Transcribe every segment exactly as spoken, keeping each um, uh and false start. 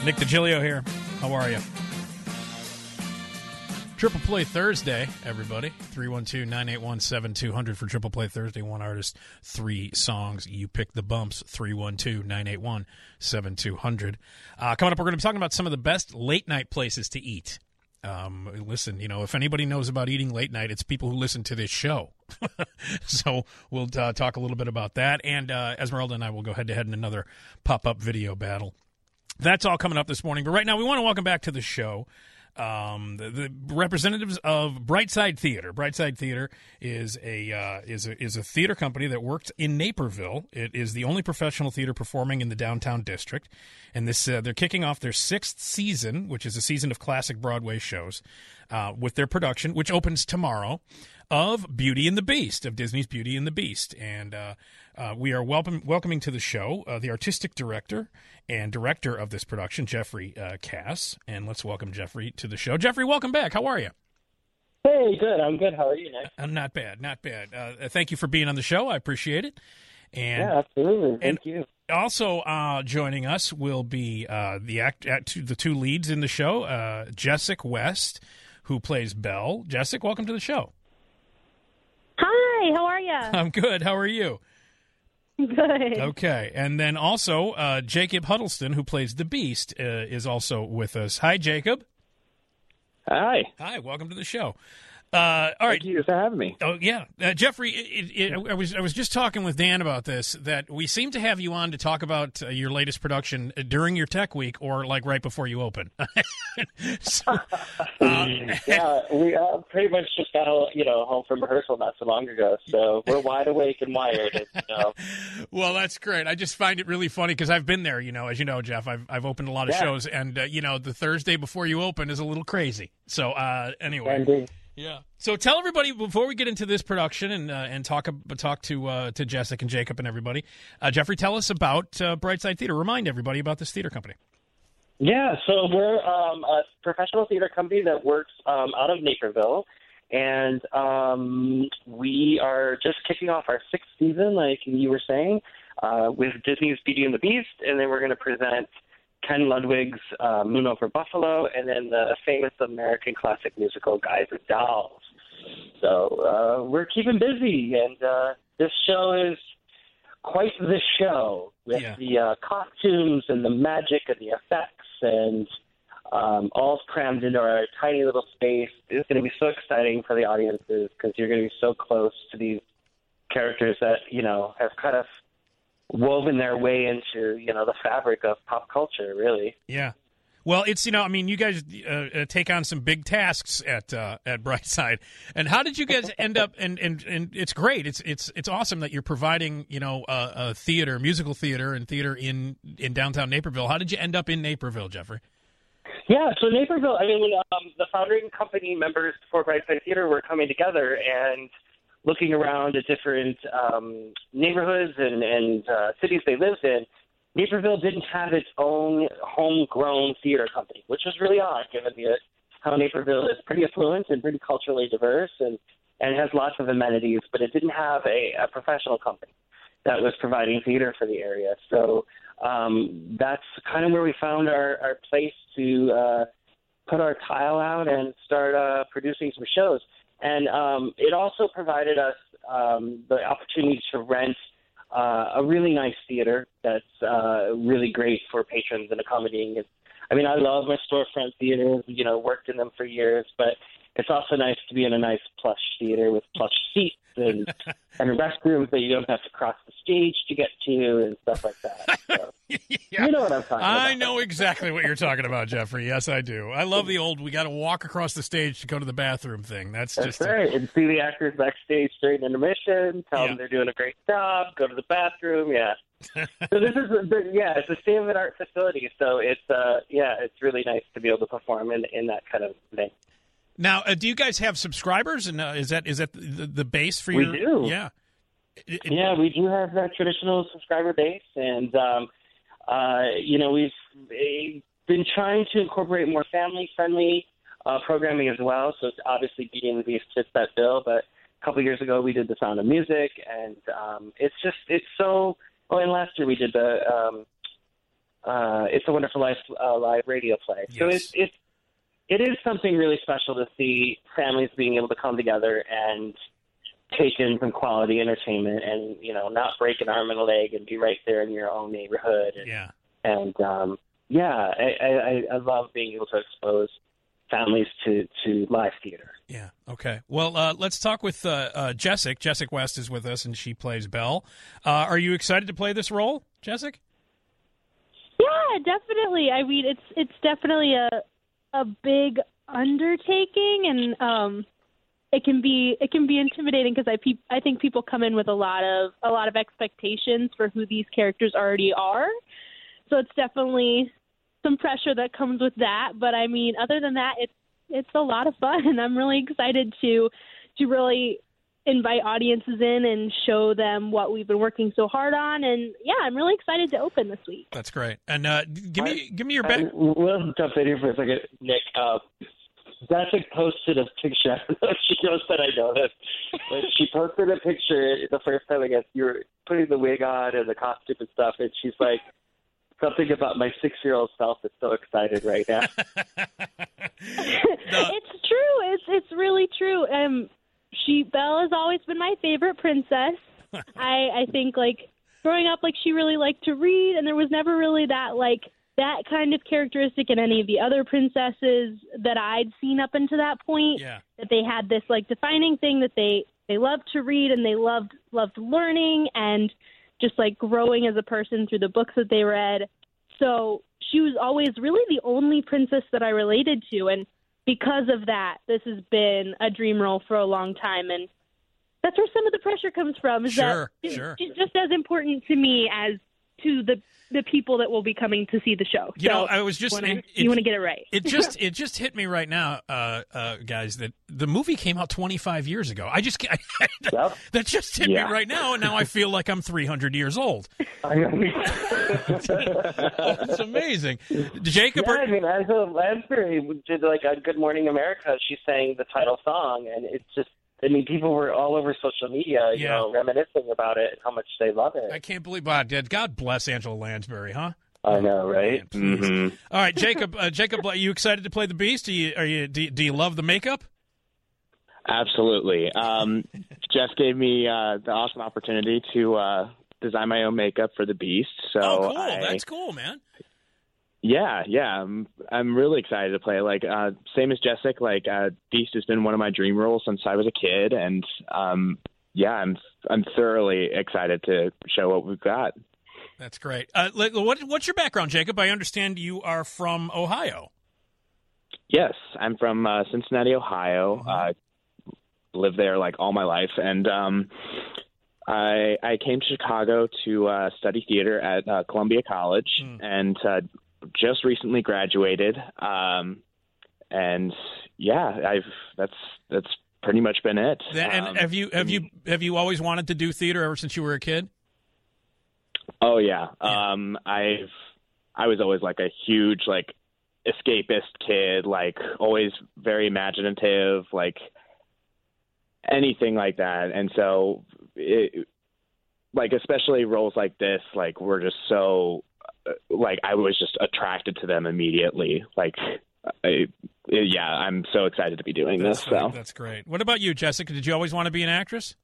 Nick DiGilio here. How are you? Triple Play Thursday, everybody. three one two, nine eight one, seven two zero zero for Triple Play Thursday. One artist, three songs. You pick the bumps. three one two, nine eight one, seven two zero zero. Uh, coming up, we're going to be talking about some of the best late-night places to eat. Um, listen, you know, if anybody knows about eating late night, it's people who listen to this show. So we'll uh, talk a little bit about that. And uh, Esmeralda and I will go head-to-head in another pop-up video battle. That's all coming up this morning. But right now, we want to welcome back to the show um, the, the representatives of Brightside Theater. Brightside Theater is a uh, is a is a theater company that works in Naperville. It is the only professional theater performing in the downtown district, and this uh, they're kicking off their sixth season, which is a season of classic Broadway shows, uh, with their production, which opens tomorrow, of Beauty and the Beast, of Disney's Beauty and the Beast. And uh, uh, we are welcome, welcoming to the show uh, the artistic director and director of this production, Jeffrey uh, Cass. And let's welcome Jeffrey to the show. Jeffrey, welcome back. How are you? Hey, good. I'm good. How are you, Nick? Uh, not bad, not bad. Uh, thank you for being on the show. I appreciate it. And, yeah, absolutely. Thank and you. Also uh, joining us will be uh, the act, act, the two leads in the show, uh, Jessica West, who plays Belle. Jessica, welcome to the show. Hi, how are you? I'm good. How are you? Good. Okay. And then also uh, Jacob Huddleston, who plays the Beast, uh, is also with us. Hi, Jacob. Hi. Hi. Welcome to the show. Uh, all right. Thank you for having me. Oh yeah, uh, Jeffrey. It, it, I was I was just talking with Dan about this. That we seem to have you on to talk about uh, your latest production during your tech week, or like right before you open. so, uh, yeah, we uh, pretty much just got you know home from rehearsal not so long ago, so we're wide awake and wired. And, you know. Well, that's great. I just find it really funny because I've been there. You know, as you know, Jeff, I've I've opened a lot of yeah. shows, and uh, you know, the Thursday before you open is a little crazy. So uh, anyway. Indeed. Yeah. So tell everybody before we get into this production and uh, and talk talk to uh, to Jessica and Jacob and everybody, uh, Jeffrey, tell us about uh, Brightside Theater. Remind everybody about this theater company. Yeah, so we're um, a professional theater company that works um, out of Naperville, and um, we are just kicking off our sixth season, like you were saying, uh, with Disney's Beauty and the Beast, and then we're going to present Ken Ludwig's uh, Moon Over Buffalo, and then the famous American classic musical Guys and Dolls. So uh, we're keeping busy, and uh, this show is quite the show with yeah. the uh, costumes and the magic and the effects, and um, all crammed into our tiny little space. It's going to be so exciting for the audiences because you're going to be so close to these characters that, you know, have kind of woven their way into, you know, the fabric of pop culture, really. Yeah. Well, it's, you know, I mean, you guys uh, take on some big tasks at uh, at Brightside. And how did you guys end up, and, and, and it's great. It's it's it's awesome that you're providing, you know, uh, a theater, musical theater and theater in, in downtown Naperville. How did you end up in Naperville, Jeffrey? Yeah, so Naperville, I mean, when um, the founding company members for Brightside Theater were coming together and looking around at different um, neighborhoods and, and uh, cities they lived in, Naperville didn't have its own homegrown theater company, which was really odd given the, how Naperville is pretty affluent and pretty culturally diverse and, and has lots of amenities, but it didn't have a, a professional company that was providing theater for the area. So um, that's kind of where we found our, our place to uh, put our tile out and start uh, producing some shows. And um, it also provided us um, the opportunity to rent uh, a really nice theater that's uh, really great for patrons and accommodating. It's, I mean, I love my storefront theaters, you know, worked in them for years, but it's also nice to be in a nice plush theater with plush seats and, and restrooms that you don't have to cross the stage to get to and stuff like that. So, yeah. You know what I'm talking about. I know exactly what you're talking about, Jeffrey. Yes, I do. I love the old, we got to walk across the stage to go to the bathroom thing. That's, That's just right. A... And see the actors backstage during intermission, tell yeah. them they're doing a great job, go to the bathroom. Yeah. So this is, a, yeah, it's a state-of-the-art facility. So it's, uh, yeah, it's really nice to be able to perform in, in that kind of thing. Now, uh, do you guys have subscribers? And uh, is that is that the, the base for your? We do. Yeah. It, it, yeah, we do have that traditional subscriber base, and um, uh, you know we've been trying to incorporate more family-friendly uh, programming as well. So it's obviously Beauty and the Beast fits that bill. But a couple of years ago, we did The Sound of Music, and um, it's just it's so. Oh, and last year we did the um, uh, It's a Wonderful Life uh, live radio play. Yes. So it's it's it is something really special to see families being able to come together and take in some quality entertainment, and you know, not break an arm and a leg, and be right there in your own neighborhood. And, Yeah. And um, yeah, I, I, I love being able to expose families to, to live theater. Yeah. Okay. Well, uh, let's talk with uh, uh, Jessic. Jessic West is with us, and she plays Belle. Uh, are you excited to play this role, Jessic? Yeah, definitely. I mean, it's it's definitely a a big undertaking, and um, it can be it can be intimidating because I pe- I think people come in with a lot of a lot of expectations for who these characters already are. So it's definitely some pressure that comes with that. But I mean, other than that, it's it's a lot of fun, and I'm really excited to to really invite audiences in and show them what we've been working so hard on. And yeah, I'm really excited to open this week. That's great. And uh, give me give me your back. I, we'll jump in here for a second, Nick. Uh, Jessica posted a picture. I don't know if she knows that I know this, but she posted a picture the first time, I guess, you were putting the wig on and the costume and stuff, and she's like, something about my six-year-old self is so excited right now. It's true. It's it's really true. Um, she Belle has always been my favorite princess. I I think like growing up, like she really liked to read, and there was never really that like that kind of characteristic in any of the other princesses that I'd seen up until that point. Yeah. That they had this like defining thing that they they loved to read, and they loved loved learning and just like growing as a person through the books that they read. So she was always really the only princess that I related to. And because of that, this has been a dream role for a long time. And that's where some of the pressure comes from. Is Sure, that sure. She's just as important to me as to the the people that will be coming to see the show. You so know, I was just wanna, it, you want to get it right. it just it just hit me right now, uh, uh, guys, that the movie came out twenty-five years ago. I just I, Yep. that just hit Yeah. me right now, and now I feel like I'm three hundred years old. I know. It's amazing. Jacob, Yeah, are- I mean, Angela Lansbury did like on Good Morning America. She sang the title song, and it's just, I mean, people were all over social media, you Yeah. know, reminiscing about it and how much they love it. I can't believe God, God bless Angela Lansbury, huh? I know, right? Man, please. Mhm. All right, Jacob. Uh, Jacob, are you excited to play the Beast? Do you are you do you, do you love the makeup? Absolutely. Um, Jeff gave me uh, the awesome opportunity to uh, design my own makeup for the Beast. So Oh, cool. I, That's cool, man. yeah, yeah. I'm I'm really excited to play. Like uh, same as Jessica. Like uh, Beast has been one of my dream roles since I was a kid, and um, yeah, I'm I'm thoroughly excited to show what we've got. That's great. Uh, like, what, what's your background, Jacob? I understand you are from Ohio. Yes, I'm from uh, Cincinnati, Ohio. Mm-hmm. Uh, lived there like all my life, and um, I I came to Chicago to uh, study theater at uh, Columbia College, Mm. and uh, just recently graduated. Um, and yeah, I've that's that's pretty much been it. And Um, have you have you have you always wanted to do theater ever since you were a kid? Oh yeah. Yeah. Um, I've I was always like a huge like escapist kid, like always very imaginative, like anything like that. And so, it, like especially roles like this, like were just so like I was just attracted to them immediately. Like, I, yeah, I'm so excited to be doing That's, this. So. that's great. What about you, Jessica? Did you always want to be an actress?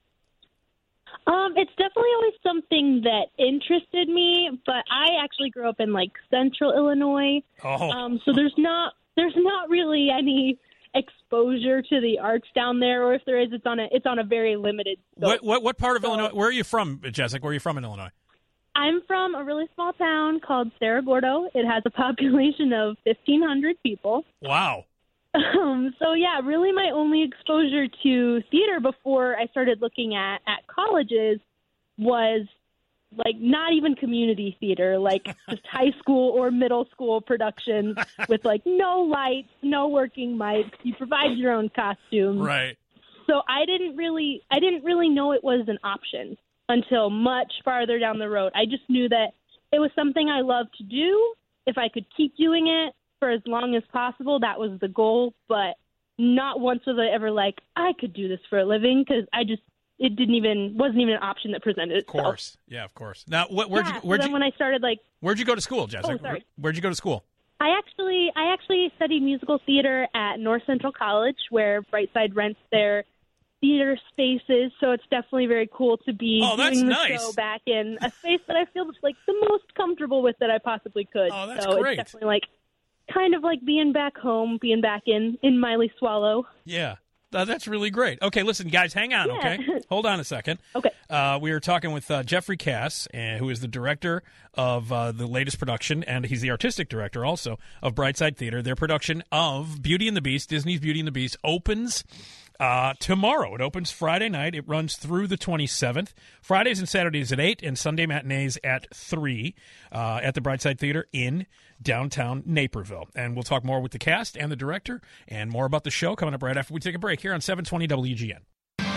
Um, it's definitely always something that interested me, but I actually grew up in like central Illinois. Oh, Um, so there's not there's not really any exposure to the arts down there, or if there is, it's on a it's on a very limited scope. what what what part of So- Illinois? Where are you from, Jessica? Where are you from in Illinois? I'm from a really small town called Cerro Gordo. It has a population of fifteen hundred people. Wow. Um, so yeah, really my only exposure to theater before I started looking at, at colleges was like not even community theater, like just high school or middle school productions with like no lights, no working mics. You provide your own costumes. Right. So I didn't really, I didn't really know it was an option until much farther down the road. I just knew that it was something I loved to do. If I could keep doing it for as long as possible, that was the goal. But not once was I ever like, I could do this for a living, because I just, it didn't even wasn't even an option that presented itself. Of course, yeah, of course. Now, what, where'd yeah, you where'd so then you when I started like where'd you go to school, Jessica? Oh, sorry. Where'd you go to school? I actually I actually studied musical theater at North Central College, where Brightside rents their theater spaces. So it's definitely very cool to be Oh, that's doing the nice. show back in a space that I feel like the most comfortable with that I possibly could. Oh, that's so great. It's definitely like kind of like being back home, being back in in Miley Swallow. Yeah. Uh, that's really great. Okay, listen, guys, hang on, Yeah. okay? Hold on a second. Okay. Uh, we are talking with uh, Jeffrey Cass, uh, who is the director of uh, the latest production, and he's the artistic director also of Brightside Theater. Their production of Beauty and the Beast, Disney's Beauty and the Beast, opens uh, tomorrow. It opens Friday night. It runs through the twenty-seventh. Fridays and Saturdays at eight, and Sunday matinees at three uh, at the Brightside Theater in downtown Naperville. And we'll talk more with the cast and the director and more about the show coming up right after we take a break here on seven twenty W G N.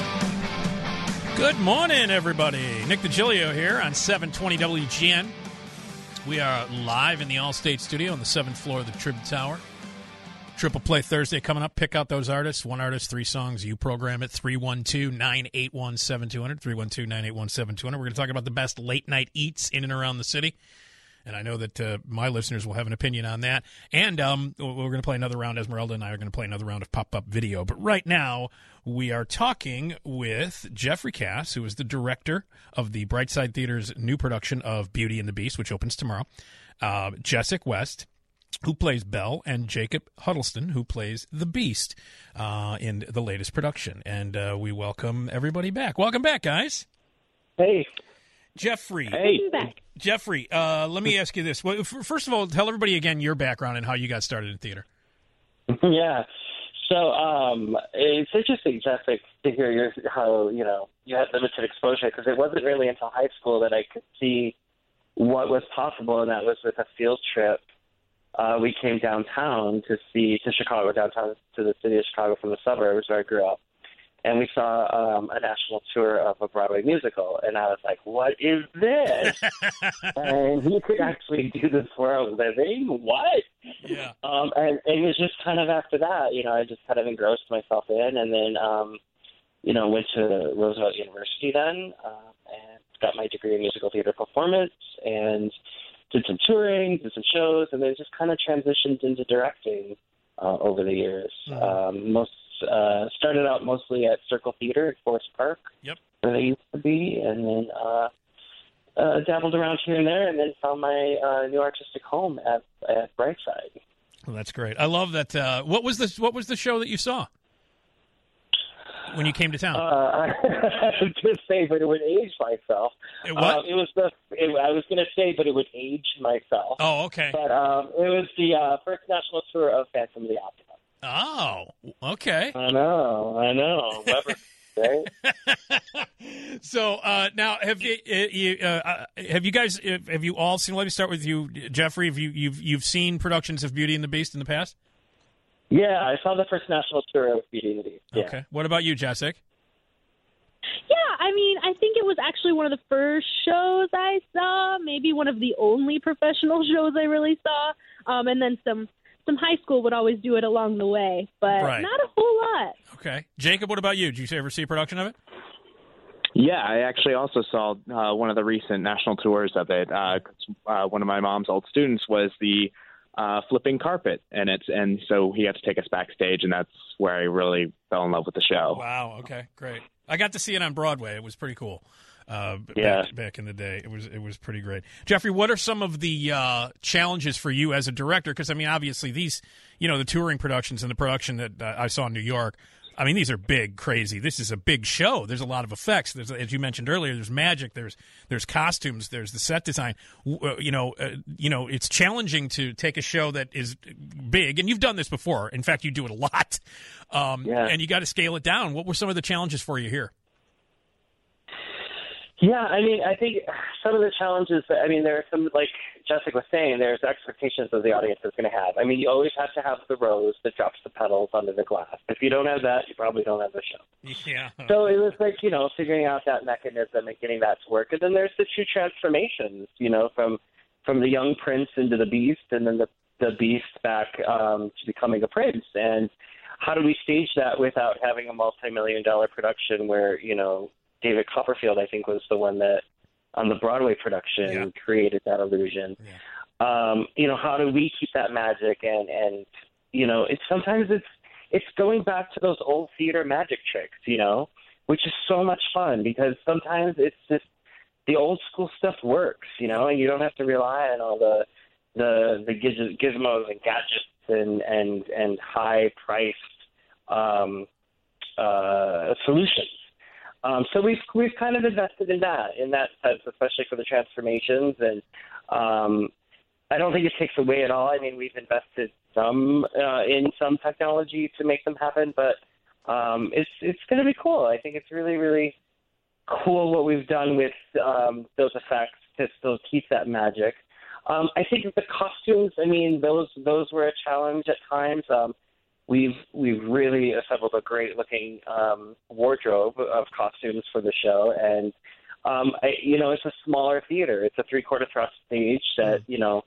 Good morning, everybody. Nick DiGilio here on seven twenty W G N. We are live in the Allstate studio on the seventh floor of the Trib Tower. Triple Play Thursday coming up. Pick out those artists. One artist, three songs. You program it. three one two, nine eight one, seven two zero zero. three one two, nine eight one, seven two zero zero. We're going to talk about the best late-night eats in and around the city. And I know that uh, my listeners will have an opinion on that. And um, we're going to play another round. Esmeralda and I are going to play another round of pop-up video. But right now, we are talking with Jeffrey Cass, who is the director of the Brightside Theater's new production of Beauty and the Beast, which opens tomorrow. Uh, Jessica West, who plays Belle, and Jacob Huddleston, who plays the Beast uh, in the latest production. And uh, we welcome everybody back. Welcome back, guys. Hey. Jeffrey. Hey. Back. Jeffrey, uh, let me ask you this. Well, f- first of all, tell everybody again your background and how you got started in theater. Yeah. So um, it's interesting, Jessica, to hear your, how, you know, you had limited exposure, because it wasn't really until high school that I could see what was possible, and that was with a field trip. Uh, we came downtown to see, to Chicago, downtown to the city of Chicago from the suburbs where I grew up. And we saw um, a national tour of a Broadway musical, and I was like, what is this? And you could actually do this for a living? What? Yeah. Um, and it was just kind of after that, you know, I just kind of engrossed myself in, and then, um, you know, went to Roosevelt University then uh, and got my degree in musical theater performance and did some touring, did some shows, and then just kind of transitioned into directing uh, over the years. Mm-hmm. Um, most Uh, started out mostly at Circle Theater at Forest Park, yep, where they used to be, and then uh, uh, dabbled around here and there, and then found my uh, new artistic home at, at Brightside. Well, that's great. I love that. Uh, what was the What was the show that you saw when you came to town? Uh, I was going to say, but it would age myself. It what? Uh, it was the. It, I was going to say, but it would age myself. Oh, okay. But um, it was the uh, first national tour of Phantom of the Opera. Oh, okay. I know, I know. Weber, right? So uh, now, have you, uh, you uh, have you guys have you all seen? Let me start with you, Jeffrey. Have you you've you've seen productions of Beauty and the Beast in the past? Yeah, I saw the first national tour of Beauty and the Beast. Yeah. Okay. What about you, Jessica? Yeah, I mean, I think it was actually one of the first shows I saw, maybe one of the only professional shows I really saw, um, and then some. Some high school would always do it along the way, but right. not a whole lot. Okay. Jacob, what about you? Did you ever see a production of it? Yeah, I actually also saw uh, one of the recent national tours of it. Uh, uh, one of my mom's old students was the uh, flipping carpet, and it's and so he got to take us backstage, and that's where I really fell in love with the show. Wow. Okay. Great. I got to see it on Broadway. It was pretty cool. Uh, yeah. back, back in the day, it was it was pretty great. Jeffrey, what are some of the uh, challenges for you as a director? Because I mean, obviously, these, you know, the touring productions and the production that uh, I saw in New York. I mean, these are big, crazy. This is a big show. There's a lot of effects. There's, as you mentioned earlier, there's magic. There's there's costumes. There's the set design. Uh, you know, uh, you know, it's challenging to take a show that is big, and you've done this before. In fact, you do it a lot. Um, yeah. And you got to scale it down. What were some of the challenges for you here? Yeah, I mean, I think some of the challenges, I mean, there are some, like Jessica was saying, there's expectations that the audience is going to have. I mean, you always have to have the rose that drops the petals under the glass. If you don't have that, you probably don't have the show. Yeah. So it was like, you know, figuring out that mechanism and getting that to work. And then there's the two transformations, you know, from from the young prince into the beast, and then the, the beast back um, to becoming a prince. And how do we stage that without having a multi-million dollar production where, you know, David Copperfield, I think, was the one that on the Broadway production Yeah. created that illusion. Yeah. Um, you know, how do we keep that magic? And, and you know, it's sometimes it's it's going back to those old theater magic tricks, you know, which is so much fun because sometimes it's just the old school stuff works, you know, and you don't have to rely on all the the the giz- gizmos and gadgets and and and high priced um, uh, solutions. Um, so we've we've kind of invested in that in that sense, especially for the transformations, and um, I don't think it takes away at all. I mean, we've invested some uh, in some technology to make them happen, but um, it's it's going to be cool. I think it's really really cool what we've done with um, those effects to still keep that magic. Um, I think the costumes. I mean, those those were a challenge at times. Um, We've we've really assembled a great looking um, wardrobe of costumes for the show, and um, I, you know it's a smaller theater. It's a three quarter thrust stage that you know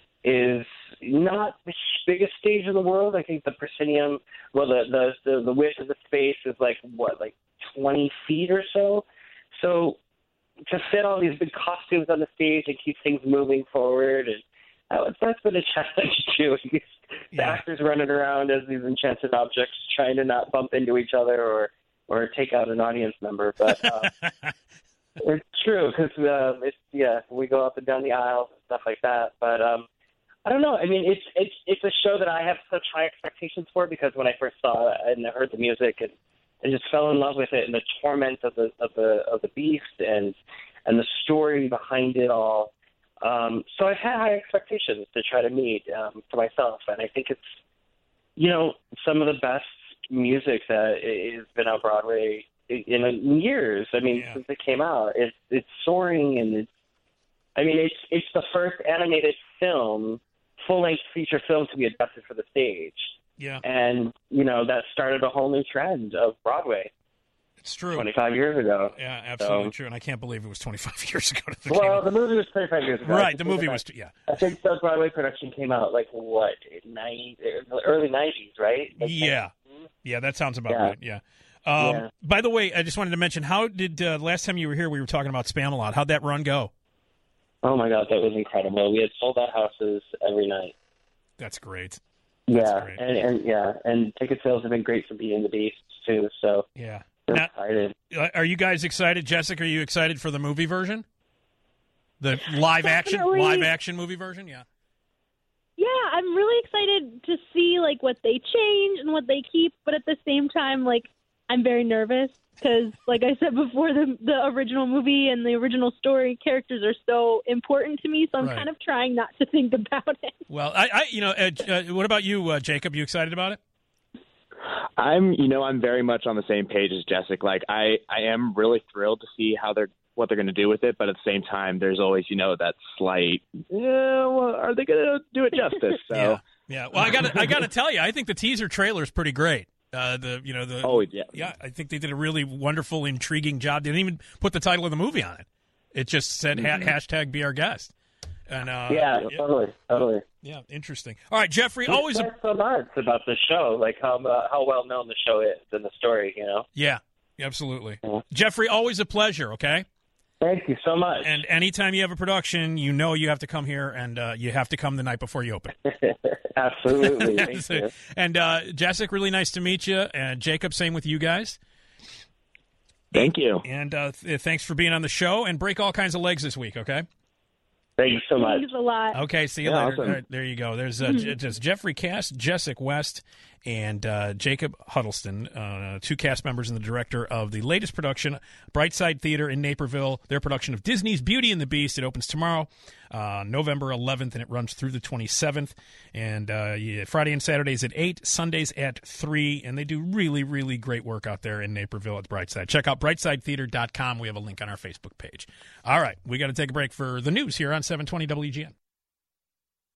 is not the biggest stage in the world. I think the proscenium, well, the the the, the width of the space is like what, like twenty feet or so. So to fit all these big costumes on the stage and keep things moving forward, and that, that's been a challenge too. The Yeah. actors running around as these enchanted objects, trying to not bump into each other or or take out an audience member. But uh, it's true because uh, it's yeah, we go up and down the aisles and stuff like that. But um, I don't know. I mean, it's it's it's a show that I have such high expectations for because when I first saw it and I heard the music and, and just fell in love with it and the torment of the of the of the beast and and the story behind it all. Um, so I've had high expectations to try to meet um, for myself, and I think it's, you know, some of the best music that has been on Broadway in, in years. I mean, Yeah. since it came out, it's it's soaring, and it's, I mean, it's it's the first animated film, full length feature film to be adapted for the stage, Yeah, and you know that started a whole new trend of Broadway it's true. twenty-five years ago. Yeah, absolutely So- true. And I can't believe it was twenty-five years ago. That it Well, came out. the movie was twenty-five years ago. I Right, think the it was movie about- was, yeah. I think the Broadway production came out like what, ninety, early nineties, right? Like, Yeah. Yeah, that sounds about Yeah. right. Yeah. Um, Yeah. By the way, I just wanted to mention, how did, uh, last time you were here, we were talking about Spamalot. How'd that run go? Oh my God, that was incredible. We had sold out houses every night. That's great. Yeah, great. and, and yeah, and ticket sales have been great for Beauty and the Beast too. So Yeah. we're Now, excited. uh, are you guys excited? Jessica, are you excited for the movie version? The live action, Definitely. live action movie version? Yeah. Yeah, I'm really excited to see like what they change and what they keep, but at the same time, like I'm very nervous because, like I said before, the the original movie and the original story characters are so important to me, so I'm Right. kind of trying not to think about it. Well, I, I you know, uh, uh, what about you, uh, Jacob? You excited about it? I'm, you know, I'm very much on the same page as Jessica. Like, I, I am really thrilled to see how they're, what they're going to do with it. But at the same time, there's always, you know, that slight, yeah, well, are they going to do it justice? So, Yeah. Yeah. Well, I got to I got to tell you, I think the teaser trailer is pretty great. Uh, the you know the oh yeah, yeah, I think they did a really wonderful, intriguing job. They didn't even put the title of the movie on it. It just said ha- hashtag be our guest. And uh, Yeah, yeah, totally, totally. yeah, interesting. All right, Jeffrey, always a, That's so nuts about the show, like how uh, how well known the show is and the story. You know. yeah, absolutely. Yeah. Jeffrey, always a pleasure. Okay. Thank you so much. And anytime you have a production, you know you have to come here, and uh, you have to come the night before you open. Absolutely. Thank you. And uh, Jessica, really nice to meet you. And Jacob, same with you guys. thank you. And uh, th- thanks for being on the show. And break all kinds of legs this week, okay? Thank you so much. Thanks a lot. Okay, see you Yeah, later. awesome. All right, there you go. There's uh, J- just Jeffrey Cass, Jessica West, and uh, Jacob Huddleston, uh, two cast members and the director of the latest production, Brightside Theater in Naperville. Their production of Disney's Beauty and the Beast. It opens tomorrow, uh, November eleventh, and it runs through the twenty-seventh. And uh, yeah, Friday and Saturdays at eight, Sundays at three. And they do really, really great work out there in Naperville at Brightside. Check out brightside theater dot com. We have a link on our Facebook page. All right, we got to take a break for the news here on seven twenty W G N.